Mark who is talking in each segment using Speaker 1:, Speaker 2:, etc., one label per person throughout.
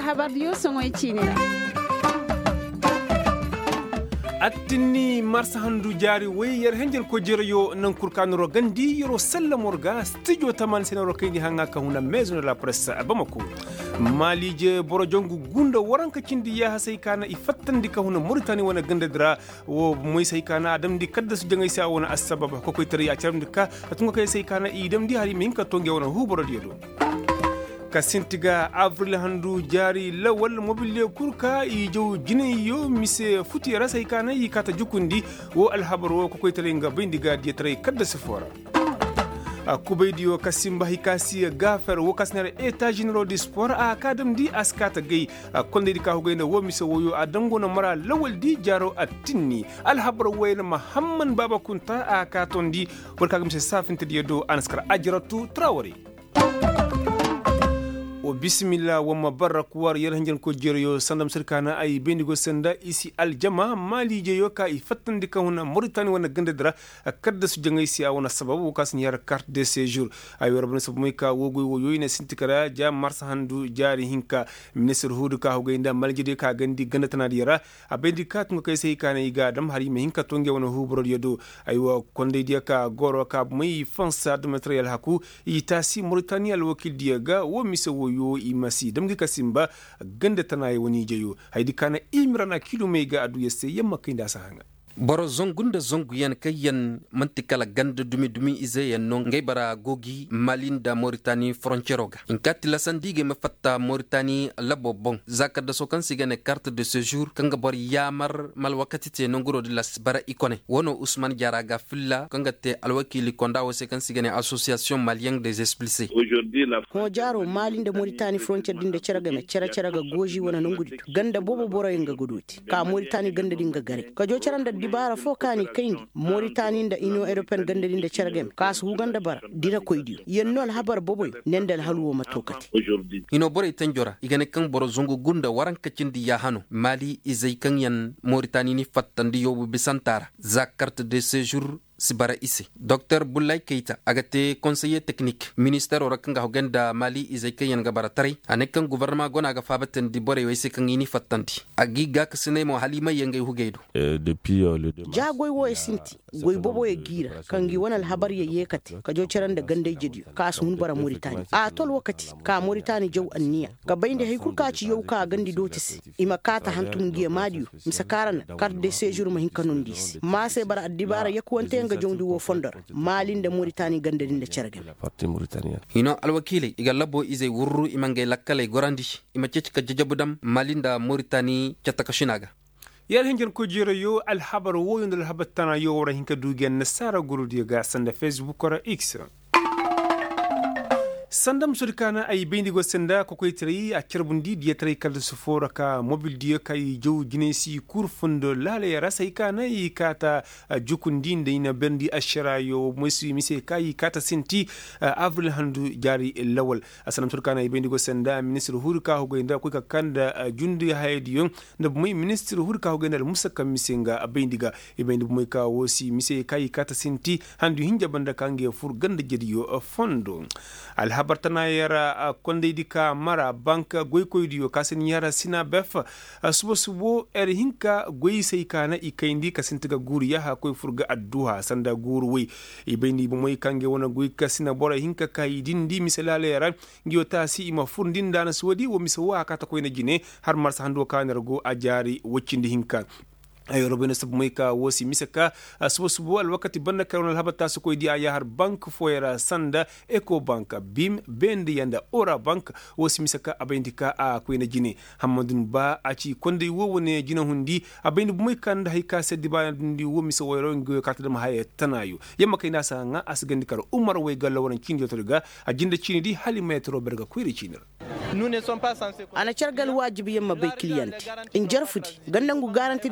Speaker 1: habar yo songoy cinira
Speaker 2: attini marsa handu jari way yar henjel ko jerayo nan kurkanoro gandi yoro sallamorga studio taman senoro kayni hanga ka huna maison de la presse abamako malije borojongu gunda waranka kindi ya hasay kana ifattandi ka huna Mauritania wana gandadra wo moy say kana adam di kadda su jangay sa wona asbaba ko koy tari ya charmdi ka tunga kay say kana idam di hari min ka tonge wona huboro diedo kasintiga avril handu jari lawal mobile kurka i jow jine yo mise futi rasay kana yi kata jukundi wo alhabaro ko koy talenga bindiga di tray kadda sefora kubaydiyo kasimba hikasi gafer wo kasnere état généraux du sport a kadam di askata gay konde di ka hugayna wo mise woyo adango na mara lawal di jaro atinni alhabaro wayna muhammad baba kunta a katondi warka mise safinte di do anskar ajratu trawari o bismillah wa mabarak war yar hanjan ko jeriyo sandam sirkana ay bendigo senda isi aljama mali jeyo ka ifattandi ka huna Mauritania wana gandadra kadda su jangay si awona sababu kas nyar carte de séjour ay warabna sabu moy ka wogoy woyoy ne sintikara ja mars handu jari hinka ministre hudu ka hugaynda maljide ka gandi gandatana diyara abendi ka tunga kay sey kana iga dam hari me hinka tonge wona hubro yodo ay wa konde dia ka goro ka moy fansa de material haku itasi Mauritania al wakil diaga wo miso yo imasi damgi kasimba ganda tanaye woni jeyo haydi kana imrana kilomega adu yesse yamma kinda sahanga
Speaker 3: boro zongunda zongu yan kayan mantikala ganda dumi ize yan non ngay bara gogi malinda Mauritanie frontieroga in katila sandige me fatta Mauritanie labo bon zakada sokan sigane carte de séjour kanga bor yamar mal wakati te nonguro de las bara ikone wono Ousmane Diaraga filla kanga te alwakili konda wo sekan sigane association malien des expulsés
Speaker 4: aujourd'hui la
Speaker 5: ko jaro malinda Mauritanie frontier dinde ceraga me ceraga goji wona nongudi ganda bobo boro yenga godoti ka Mauritanie ganda dinga gare ka jo ceranda dibara fo kani kayndi Mauritanie da Union Européenne gandari da cergem kasu huganda bara dina koydi yennol habar boboy nendal halwo matokati
Speaker 4: aujourd'hui
Speaker 3: ino bore tanjora igane kan boro zongo gunda waranka cindi ya hanu mali izay kan yan Mauritanie ni fattandi yobu bisantara za carte de séjour sibara isi Dr Boulay Keita agate conseiller technique ministère o rakanga hogenda mali izay kayan gabara tari anekan gouvernement gona ga fabaten di bore wayse kan ini fattanti agi ga kasne mo halima yengay hugaydo
Speaker 4: depuis le
Speaker 5: jagoy wo sinti goy bobo e gira kangi wonal habar ye yekati ka jo ceranda gande jedi ka sun bara Mauritanie a tol wakati ka Mauritanie jaw anniya ga baynde hay kurka ci yow ka gandi dotis ima kata hantum giya madiyo misakaran carte de séjour ma hinkanon dis ma se bara adibara yakwante nga jongdi wo fondor malinda Mauritanie gandadin da cergem
Speaker 4: parti Mauritania
Speaker 3: hino alwakile iga labo izay wurru imange lakkale gorandi ima cecika jajabudam malinda Mauritanie catakashinaga
Speaker 2: yar henjen ko jerayo alhabar woyondal habatana yo wara hinka dugen nasara gurudi ga sanda Facebook or X sandam surkana ay bendigo senda ko koy tri a cerbundi di tray kal sufora ka mobile di kay jow jinesi kurfundo lale rasay kana yi kata jukundi ndina bendi ashrayo musi mise kay kata senti avril handu jari lawal sandam surkana ay bendigo senda ministre hurka ho goynda ko ka kanda jundi haydiyo nda muy ministre hurka ho goynda musaka misenga bendiga e bendi muy ka wosi mise kay kata senti handu hinja banda kange fur ganda jediyo fondo habartana yara konde dika mara banka goy koydiyo kasen yara sina bef subo hinka goy sey kana ikayndi kasintiga guriya ha koy furga adduha sanda gurwi ibeni bo moy kange wona goy kasina bora hinka kaydindi misalale yara ngiyo tasi ima furdinda na suwadi wo misawa kata koyna jine har marsa hando kanergo ajari woccindi hinka ay robina sab moy ka wosi misaka subo al wakati banda karon al habata su koy di aya har bank foyera sanda eco bank bim bendi yanda ora bank wosi misaka abendika a koyna jine hamadun ba aci konde wowone jina hundi abendi moy kanda hay ka seddi ba ndi wo misa woyro ngo katadam haye tanayu yamma kayna sa nga asgandi kar umar way galla wonan kinjo torga a jinda cini di hali metro berga koyri cinir
Speaker 5: ana cergal wajibi yamma bay client in jarfudi gandangu garanti di kunna to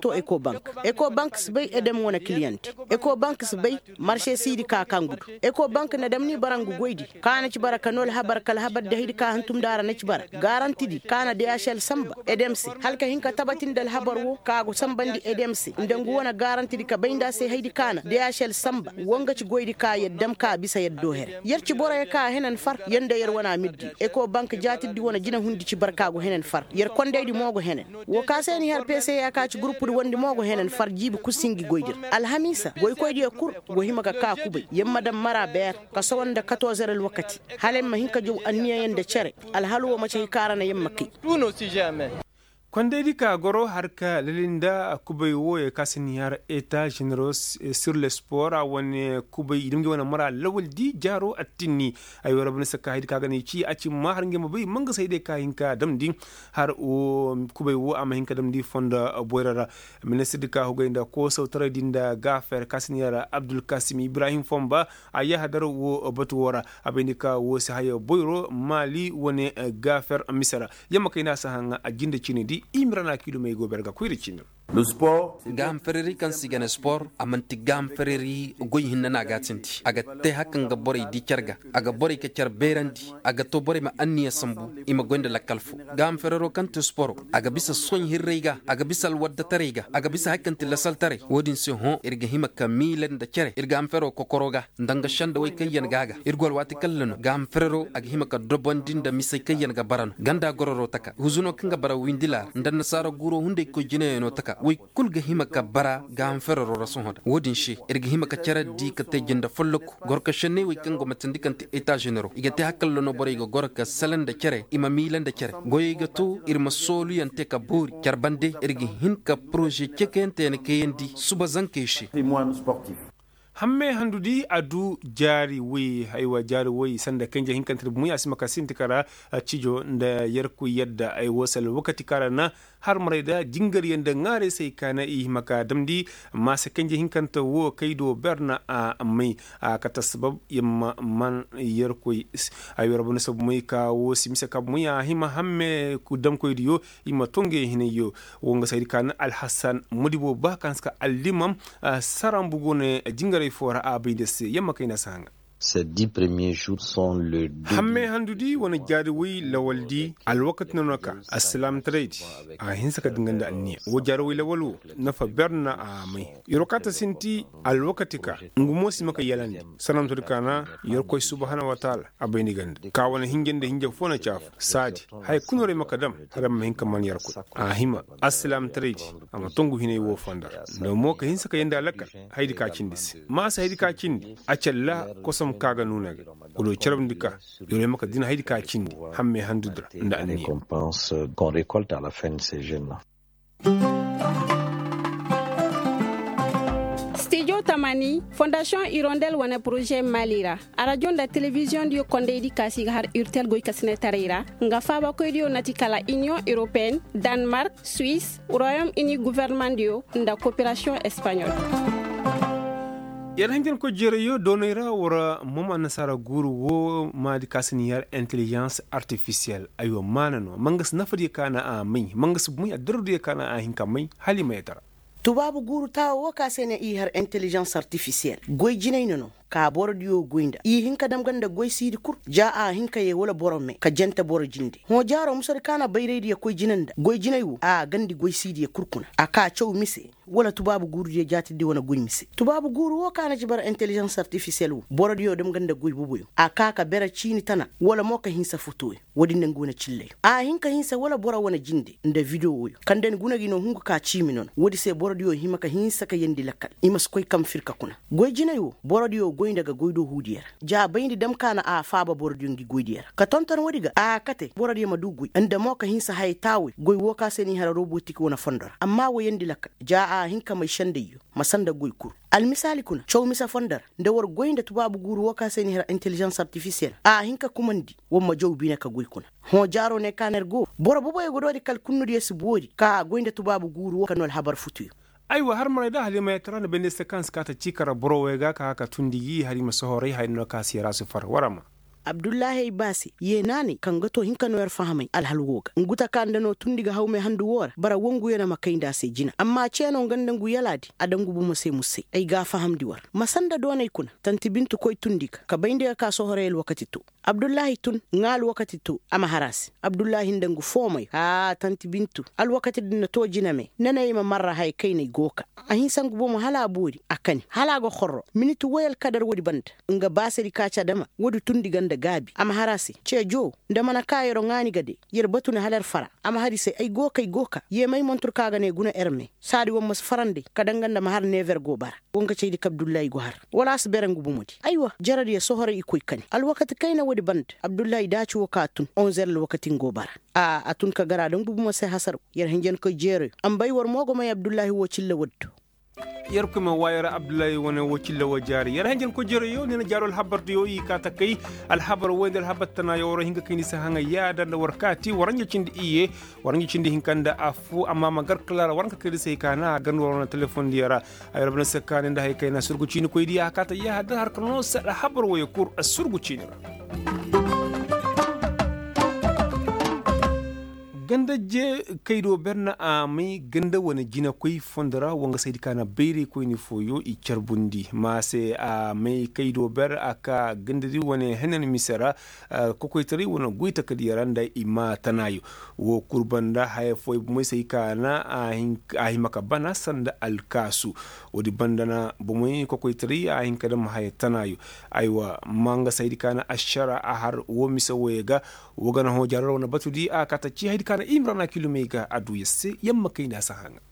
Speaker 5: to Ecobank sbay edem wona client Ecobank sbay marché sidi ka kangudu Ecobank na damni barangu goydi kana ci barakanol habar kal habar da hidi ka hantum dara na ci bara garanti di kana DHL samba edemsi halka hinka tabatin dal habar wo kago sambandi edemsi ndangu wona garanti di ka baynda sai hidi kana DHL samba wonga ci goydi ka yeddam ka bisa yeddo her yerci bora ka henen far yende yer wana middi Ecobank jatiddi wona jina hundi ci barkago henen far yer kondeydi mogo henen wo ka seni har PC ya ka ci groupe di wondi mogo henen far jibi kusingi goydir alhamisa goy koydi kur go himaka ka kubay yemma dam mara ber ka sawanda 14h wakati halen ma hinka jow anniya yende cere alhalu ma ci karana yemma ki
Speaker 2: tuno si jamais Kwandedi ka goro harka lalinda kubai woye kasiniyar eta generous sur le sport a wani kubai idungi wani mara lawal di jaro atini ayi wara bani saka haidi kaga ne ci a ci ma har ngema bai manga sai dai ka hinka damdi har o kubai wo ama hinka damdi fonda boyrara ministre ka hugo inda ko sautara dinda gafer kasiniyar Abdul Kasim Ibrahim Fomba aya hadar wo batuwara abindika wo sai hayo boyro mali wani gafer misara yamma kaina sa hanga ajinda cini di imrana kilo mai gober ga kuiri cinu
Speaker 3: le sport gam fereri kan sigana sport amanti gam fereri goy hinna na gatinti aga te hakan ga bori di kyarga aga bori ka kyar berandi aga to bori ma anniya sambu ima gonda la kalfu gam ferero kan to sport aga bisa son hirrega aga bisa wadda tarega aga bisa hakan til saltare wodin se hon irga hima kamilen da kyare irga am fero kokoroga ndanga shanda way kayen gaga irgol wati kallano gam ferero aga hima ka dobondin da misay kayen ga barano ganda gororo taka huzuno kanga bara windila ndan sara guro hunde ko jine no taka way kulga hima ka bara gam ferero rason hoda wodin shi irga hima ka kyara di ka te jinda folloko gorka shenne way kango matandikanti eta genero igate hakallo no bori go gorka salanda kyare ima milan da kyare goyiga to irma solu yante ka buri kyarbande irga hinka projet kekente ne keyendi suba zanke shi
Speaker 2: hamme handudi adu jari wi haywa jari wi sanda kanja hinkantir mu yasima kasinti kara cijo nda yarku yadda ay wasal wakati kara na har marayda jingar yanda ngare sai kana i maka damdi ma sa kanja hinkanta wo kaido berna a mai a kata sabab yamma man yarku ay rabu na sabu mai ka wo simisa ka mu ya hima hamme ku dam ko diyo ima tonge hinayo wonga sai kana al hasan mudibo ba kanska allimam sarambugone jingar fora abindes yamma kayna sanga.
Speaker 1: Ces 10 premiers jours sont le début.
Speaker 2: Hamme handudi wani jari wi lawaldi alwakat nanaka assalam trade a hinsa ka dinganda anniya wo jari wi lawalu na fa berna a mai yorokata sinti alwakatika ngumo si maka yalandi sanam turkana yorkoy subhanahu wa ta'ala abayni ganda ka wani hingende hinje fona chaf sadi hay kunore makadam haram ma hinka man yarko a hima assalam trade ama tongu hine wo fanda no mo ka hinsa ka yanda alaka haydi ka kindis ma sa haydi ka kindi a challa kosam kaga nuna kudo charabndika yore maka dina haydi ka kindi hamme handudra nda anni
Speaker 1: récompense qu'on récolte à la fin de ces jeunes là.
Speaker 6: Studio Tamani, Fondation Hirondelle wana projet Malira. A radio da télévision dio konde di kasi har urtel goy kasne tarira. Nga faba ko dio natikala Union Européenne, Danemark, Suisse, Royaume-Uni gouvernement dio nda coopération espagnole.
Speaker 2: yar hangen ko jereyo donera wora moma nasara guru wo madi kasiniyar intelligence artificielle ayo manano mangas nafadi kana a mai mangas buya dardu kana a hinka mai hali mai tara
Speaker 5: tubabu guru ta wo kasene i har intelligence artificielle goy jinay nono ka boro diyo goinda i hinka dam ganda goy sidi kur ja a hinka ye wala boro me ka jenta boro jinde ho jaro musar kana bayre diya koy jinanda goy jinayu a gandi goy sidi kurkuna aka chow mise wala tubabu guru je jati di wona goy mise tubabu guru wo kana jibar intelligence artificielle boro diyo dam ganda goy bubuyo aka ka bera chini tana wala moka hinsa foto wodi ngona chille a hinka hinsa wala boro wona jinde nda video woyo kanden guna gino hungu ka chimi non wodi se boro diyo himaka hinsa ka yendi lakkal imas koy kam firka kuna goy jinayu boro diyo goy daga goydo hudiyar ja bayndi dam kana a faba bordiyon gi goydiyar ka tonton wadiga a kate bordiyo maduguy anda moka hinsa hay tawi goy woka seni hara robotique wona fondor amma wo yendi lakka ja a hinka mai shandeyo masanda goy kur al misali kuna chow misa fondar nda wor goynda tubabu guru woka seni hara intelligence artificielle a hinka kumandi womma jow bina ka goy kuna ho jaro ne kaner go boro bobo e gododi kal kunnude yes bodi ka goynda tubabu guru woka nol habar futuyo
Speaker 2: aiwa har mara da halima ya tara bende sequence kata cikara borowega ka haka tundigi harima sohore hayno ka sira su far warama
Speaker 5: abdullahi basi ye nani kan gato hinka no yar fahamai alhalwoga nguta kan dano tundiga hawme handu wor bara wongu yana makainda sai jina amma ceno gandan gu yaladi adangu bu musai musai ai ga fahamdi war masanda donai kuna tanti bintu koy tundiga ka bainde ka so horel wakati to abdullahi tun ngal wakati to ama harasi abdullahi ndangu fomai tanti bintu al wakati dinna to jina me nanay ma marra hay kayne goka ahin sangu bo mo hala buri akani hala go khorro minitu woyal kadar wodi band nga basiri kacha dama wodi tundi ganda gabi ama harasi ce jo ndamana kayro ngani gade yer batuna halar fara ama hadise ay goka ye may montur kaga ne guna erme sadi wo mas farande kadanganda ma har never go bara wonga ceydi kabdullahi go har wala asberangu bu modi aywa jaradi ya sohore ikoy kani al wakati kayna wodi band abdullahi daci wakatun 11 wakatin go bara atun ka gara don bubu masai hasar yar hangen ko jere an baiwar mogo mai abdullahi wo cilla waddo
Speaker 2: yar kuma wayar abdullahi wani wakilla wa jari yar hangen ko jere yo ne na jarol habar yo yi ka ta kai al habar wai dal habar tana yo ro hinga kini sa hanga ya da warkati waranya cindi iye waranya cindi hinkanda afu amma magar klara waranka kidi sai kana gan warona telefon diyara ayar bana sakane da hay kai na surguci ni ko idi aka ta ya da har kano sa habar wai kur asurguci ni ganda je kaido berna a mai ganda wani jina kwai fondara wanga sai kana bere ko ni foyo i charbundi ma se a mai kaido ber aka ganda di wani hanan misara ko ko tari wani guita kadiyaranda ima tanayo wo kurbanda haya foi mai sai kana a himaka bana sanda alkasu wodi bandana bumai ko ko tari a hin kada haya tanayo aiwa manga sai kana ashara a har wo misa wega wogana ho jarro na batudi aka ta ci haidi kana imrana kilomega adu yasse yamma kai na sahanga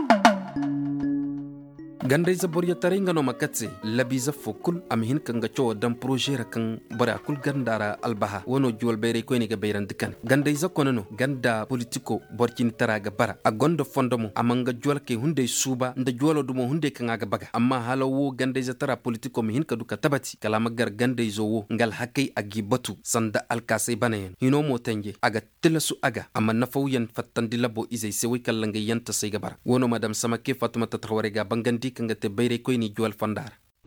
Speaker 3: gandai zabor ya taringa no makatse labiza fokul amhin kanga cho dan projet kan bara kul gandara albaha wono jol bere ko ni ga beiran dikan gandai zakono ganda politiko borkin taraga bara a gondo fondomo amanga jol ke hunde suba nda jolo dumo hunde kan aga baga amma halawo gandai zatara politiko mihin ka duka tabati kala magar gandai zowo ngal hakai agi batu sanda alkasai banayen hino motange aga tilasu aga amma nafawyan fattandi labo izai sewi kallanga yanta sai ga bara wono madam samake fatuma tataware ga bangandi kanga te bayre koy ni jwal fandar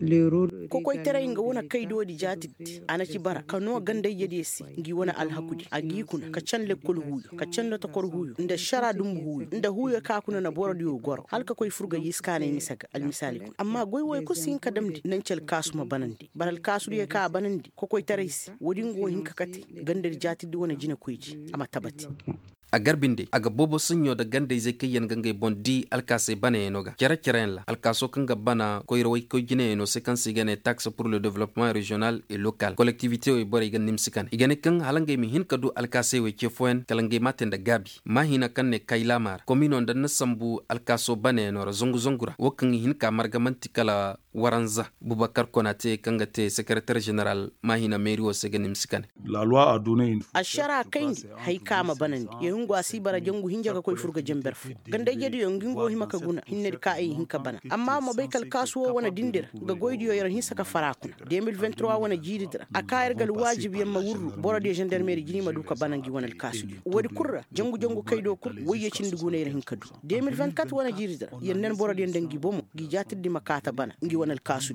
Speaker 5: ko koy tere nga wona kaydo di jati anaki bara kano ganda yedesi ngi wona alhakudi agi kuna ka can lekkol huyo ka can da takor huyo nda shara dum huyo nda huyo ka kuna na borodi yo goro halka koy furga yiskane misaga al misali amma goy woy ko sin ka damdi nan cel kasuma banandi baral kasu ye ka banandi ko koy tere si wodi ngo hinka kati ganda di jati di wona jina koyji amma tabati
Speaker 3: a garbinde aga bobo sunyo da ganda zai kai yan gangai bondi alkase bana enoga kera la alkaso kanga bana koyro way ko jine eno séquence igane taxe pour le développement régional et local collectivité o bore gan nimsikan igane kan halangay mi hin kadu alkase we chefoen kalangay maten da gabi mahina kanne kailamar commune da nasambu alkaso bana eno zongu zongura wokan hin ka margamanti kala waranza bubakar konate kanga te secrétaire général mahina mairie o seganim sikane
Speaker 7: la loi a donné une
Speaker 5: ashara kain hay kama banandi ngwa si bara jangu hinja ka koy furga jemberfu ganda jedi yo ngingo himaka guna hinner ka ay hinka bana amma mo baykal kasuwo wana dindir ga goydiyo yar hinsa ka farakuna 2023 wana jididra akayar gal wajibi yamma wurru boro de gendarmerie jini maduka banangi wana kasu wadi kurra jangu kaydo kur woyye cindiguna yar hinka du 2024 wana jididra yennen boro de ndangi bomo gi jatidi makata bana ngi wana kasu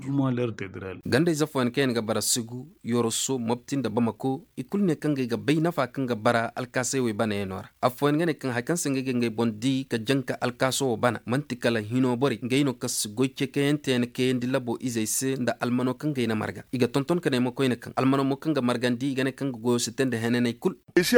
Speaker 3: ganda zafwan ken ga bara sugu yoroso moptin da bamako ikulne kanga ga bayna fa kanga bara alkase we bana enora afwan ngane kan hakan senge ngai bondi ka janka alkaso bana mantikala hino bori ngaino kas goyce kente en kendi labo izaise nda almano kan ngaina marga iga tonton kane mo koyne kan almano mo kan ga margandi gane kan go sitende henene kul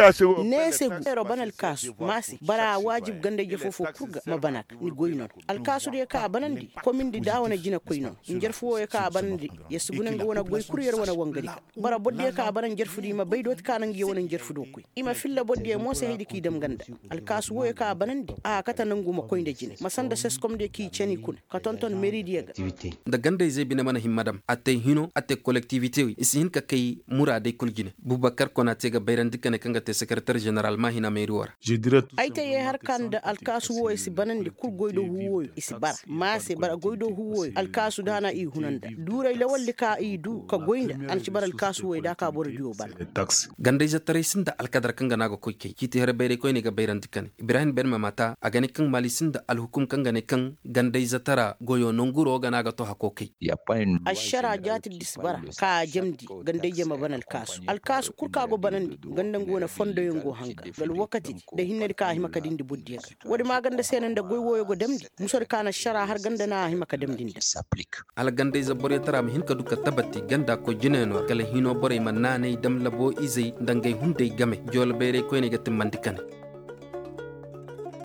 Speaker 5: nese ero bana alkaso masi bara wajib gande je fofo kurga mabanak ni goynon alkaso de ka banandi komin di dawana jina koynon ngerfo e ka banandi yesuguna nga wona goy kuryer wona wangari bara bodde ka banan jerfudi ma baydot kanan ngi wona jerfudo koy ima filla bodde mo se hedi ki dem ganda alkasu wo ka banandi kata nangu ma koynde jine masanda seskom de ki cheni kun ka tonton meridiega
Speaker 3: da ganda zai bina mana himmadam ate hino ate collectivité wi isin ka kay murade kul jine bubakar konate ga bayrandi kane kanga te secrétaire général mahina mairie war
Speaker 7: je dirais
Speaker 5: ayta ye har kanda alkasu wo isi banandi kul goydo huwo isi bara ma se bara goydo huwo alkasu dana i hunanda duray la walli ka i du ka goynda an ci bara alkasu wo da ka bor diwo ban
Speaker 3: ganda za tare sinda alkadar kanga nago koyke kiti har bayre ko ne ga bayranti kan Ibrahim Ben Mamata a gani kan malisin da alhukum kan gane kan gandai zatara goyo nonguro gana ga to hakokai
Speaker 5: ashara jati disbara ka jamdi gandai jama banal kasu alkasu kurka go banandi gandan gona fondo yongo hanga gal wakati da hinne ka hima kadin di buddiya wadi ma ganda senan da goyo go damdi musor kana shara har ganda na hima ka damdi
Speaker 3: al gandai zabore tara mi hinka duka tabati ganda ko jineno kala hino bore manane dam labo izai dangai hundai game jol bere ko ne ga timmandikan